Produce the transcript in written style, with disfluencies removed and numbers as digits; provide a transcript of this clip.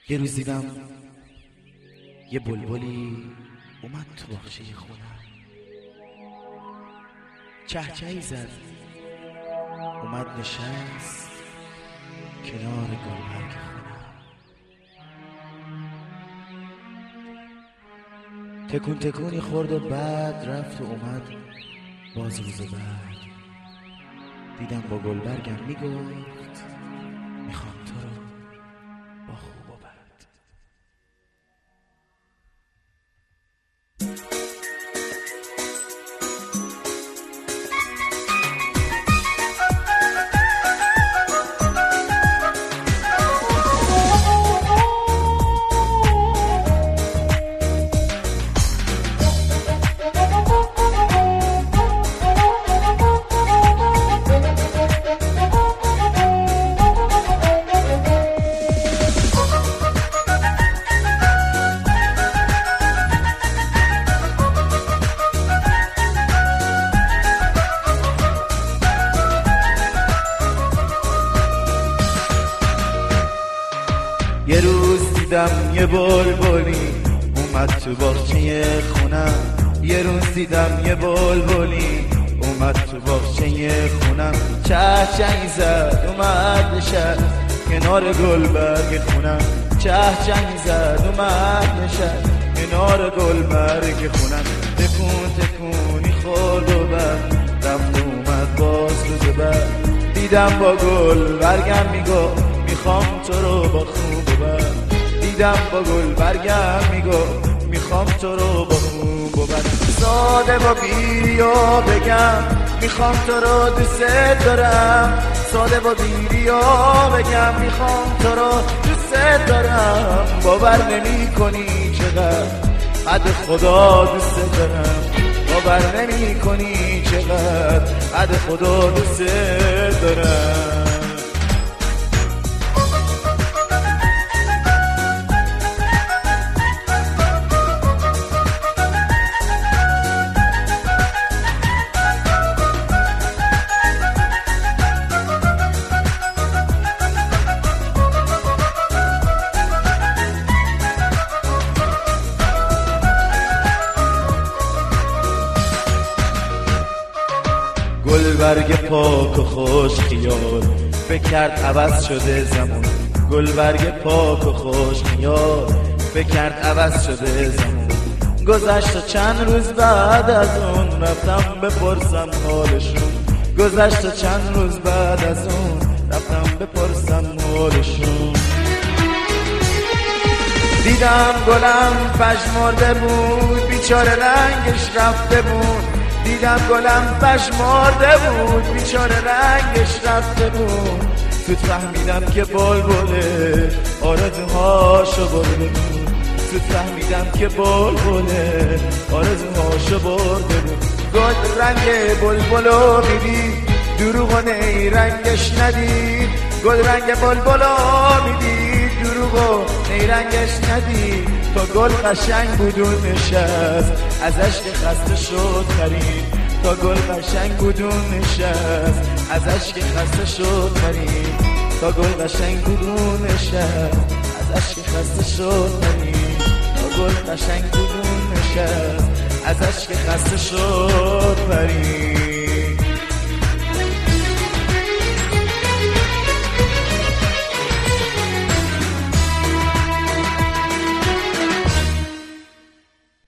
یه روز دیدم یه بلبلی اومد تو باغچه خونم، چهچهی زد، اومد نشست کنار گلبرگ خونم. تکون تکونی خورد و بعد رفت و اومد. باز روز بعد دیدم با گلبرگم میگفت میخوام تو رو با خوب و بد. یه روز دیدم یه بلبلی اومد تو باغچه خونم. یه روز دیدم یه بلبلی اومد تو باغچه خونم. چهچهی زد اومد نشست کنار گلبرگ خونم. چهچهی زد اومد نشست کنار گلبرگ خونم. تکون تکونی خورد و بعد رفت اومد. باز روز بعد دیدم با گلبرگم میگفت میخوام تو رو با خوب و بد. دیدم با گلبرگم میگفت میخوام تو رو با خوب و بد. ساده با بیریا بگم میخوام تو رو دوست دارم. ساده با بیریا بگم میخوام تو رو دوست دارم. باور نمی کنی چقدر قد خدا دوست دارم. باور نمی کنی چقدر قد خدا دوست دارم. گلبرگ پاک و خوش خیال بکرد عوض شده زمان. گلبرگ پاک و خوش خیال بکرد عوض شده زمان. گذشت و چند روز بعد از اون رفتم بپرسم حالشون. گذشت و چند روز بعد از اون رفتم بپرسم حالشون. دیدم گلم پژمرده بود بیچاره رنگش رفته بود. دیدم گلم پژمرده بود بیچاره رنگش رفته بود. زود فهمیدم که بلبله آرزوهاشو برده بود. زود فهمیدم که بلبله آرزوهاشو برده بود. گل رنگ بلبلو میدید دروغ و نیرنگش ندید. گل رنگ بلبلو میدید دروغ و نیرنگش ندید. تا گل قشنگ بود و نشست ازش که خسته شد خرید. تا گل قشنگ بود و نشست ازش که خسته شد خرید. تا گل قشنگ بود و نشست ازش که خسته شد خرید. تا گل قشنگ بود و نشست ازش که خسته شد خرید.